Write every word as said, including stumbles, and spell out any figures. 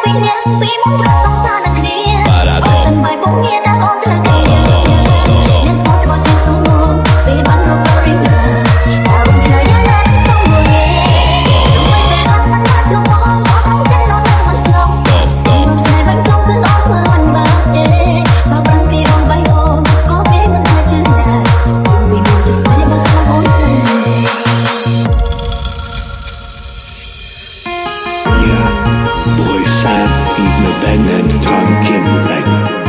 Boy sad feet no bed and tongue kim lạnh